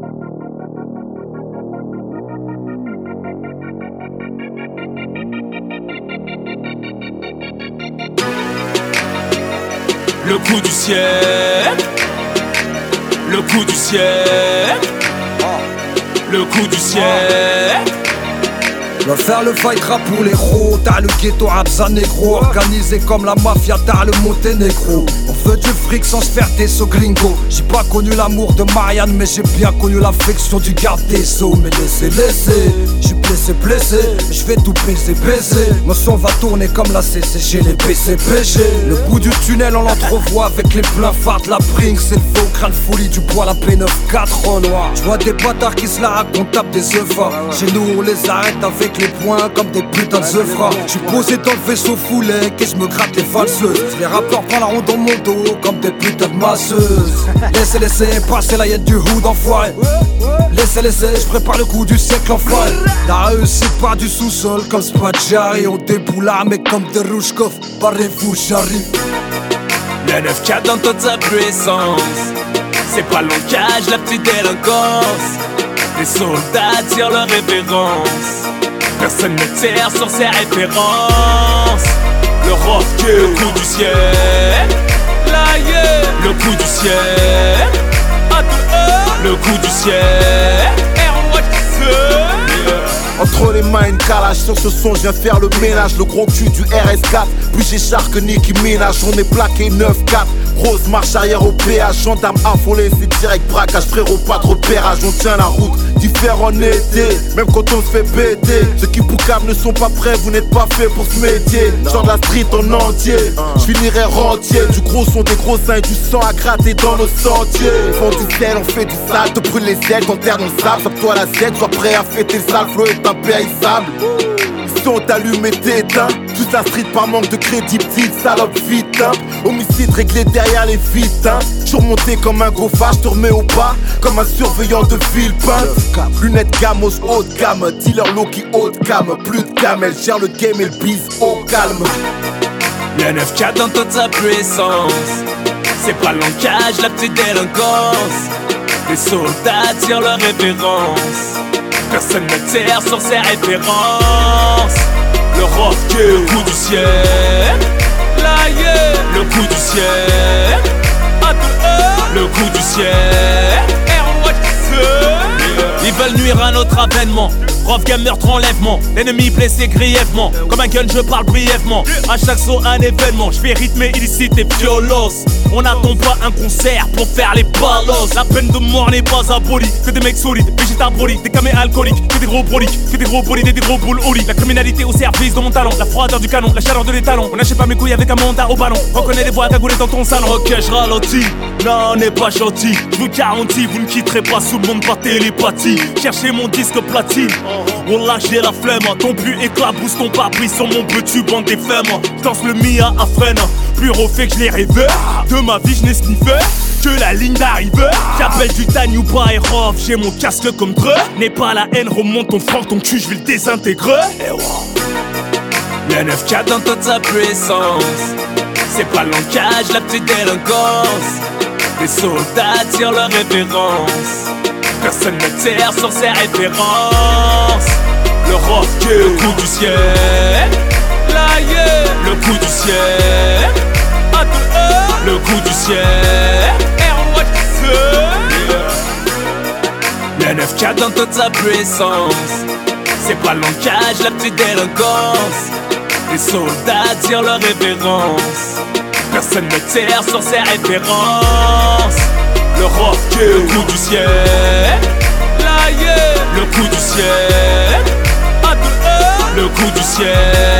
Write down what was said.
Le coup du ciel, le coup du ciel, le coup du ciel. Va faire le fight rap pour les gros. T'as le ghetto Abza négro, organisé comme la mafia, t'as le Monténégro. On veut du fric sans se faire des sauts gringo. J'ai pas connu l'amour de Marianne, mais j'ai bien connu l'affection du garde des sceaux. Mais laissez, j'suis blessé, je vais tout baiser. Mon son va tourner comme la CCG, les PCPG. Le bout du tunnel on l'entrevoit avec les pleins phares de la Brinks. C'est le faux crâne folie du bois, la P94 en noir. J'vois des bâtards qui se la racontent, tapent des œufs. Chez nous on les arrête avec les poings comme des putains de zeufras. J'suis posé dans le vaisseau foulé et je me gratte les valseuses. Les rappeurs prendront dans mon dos comme des putains de masseuses. Laissez passer la yette du hood enfoiré. Laissez, j'prépare le coup du siècle enfoiré. T'as réussi par du sous-sol comme Spadjari. On déboule mais comme des Rouchkov. Barrez-vous, j'arrive. Le 9-4 dans toute sa puissance. C'est pas l'encage, la petite délinquance. Les soldats tirent leur révérence. Personne ne tire sur ses références. Le rock, le coup du ciel. Là, yeah. Le coup du ciel. Le coup du ciel. Entre les mains une calage, sur ce son je viens faire le ménage. Le gros cul du RS4, plus j'ai Shark Nicky Minaj. On est plaqué 9-4, grosse marche arrière au péage. Gendarme affolé, c'est direct braquage. Frérot, pas de repérage, on tient la route, différent en été. Même quand on se fait péter, ceux qui boucavent ne sont pas prêts, vous n'êtes pas fait pour ce métier. Genre de la street en entier, je finirai rentier. Du gros son, des gros seins et du sang à gratter dans nos sentiers. Ils font du sel, on fait du sale, te brûle les ailes, ton terre dans le sable. Sors-toi la Z, sois prêt à fêter le sale, flow est impérissable. Ils sont allumés, t'éteints. Toute la street par manque de crédit, petite salope vite hein. Homicide réglé derrière les vitres hein. Surmonté comme un gros phare, te remets au pas comme un surveillant de Villepinte. Lunettes gamos haut de gamme, dealer low qui haut de gamme. Plus de gamme, elle gère le game et le bise au calme. Le 9-4 dans toute sa puissance. C'est pas l'encage, la petite délinquance. Les soldats tirent leur révérence. Personne ne tire sur ses références. Le rock, le coup du ciel. Là, yeah. Le coup du ciel. Le coup du ciel. Ils veulent nuire à notre avènement. Rough game, meurtre, enlèvement. L'ennemi blessé grièvement. Comme un gun, je parle brièvement. À chaque saut, un événement. Je fais rythmer illicite et violos. On n'attend pas un concert pour faire les ballos. La peine de mort n'est pas abolie. Que des mecs solides, végétaboliques, des camés alcooliques. Que des gros broliques, que des gros bolides et des gros boules au lit. La criminalité au service de mon talent. La froideur du canon, la chaleur de l'étalon. On n'achète pas mes couilles avec un mandat au ballon. Reconnais les voix cagoulées dans ton salon. Ok, je ralentis. Non, on n'est pas gentil. Je vous garantis, vous ne quitterez pas sous le monde par télépathie. Cherchez mon disque platine. Wallah j'ai la flemme, ton pu éclabousse ton pare-brise sur mon bleu tu bande des femmes. Danse le Mia à freine, pur au fait que je l'ai rêvé. De ma vie je n'ai sniffé que la ligne d'arrivée. J'appelle du Tanyuba et Rof, j'ai mon casque comme Dreux. N'aie pas la haine, remonte ton franc, ton cul je vais le désintégrer. Le 9-4 dans toute sa puissance. C'est pas l'encage, la petite délinquance. Les soldats tirent leur révérence. Personne ne tire sur ses références. Le rock, le coup du ciel. Là, yeah. Le coup du ciel. Le coup du ciel. Le 9-4 dans toute sa puissance. C'est pas l'encage, la petite délinquance. Les soldats tirent leur révérence. Personne ne tire sur ses références. Le rock, le coup du ciel. Là, yeah. Le coup du ciel. Le coup du ciel.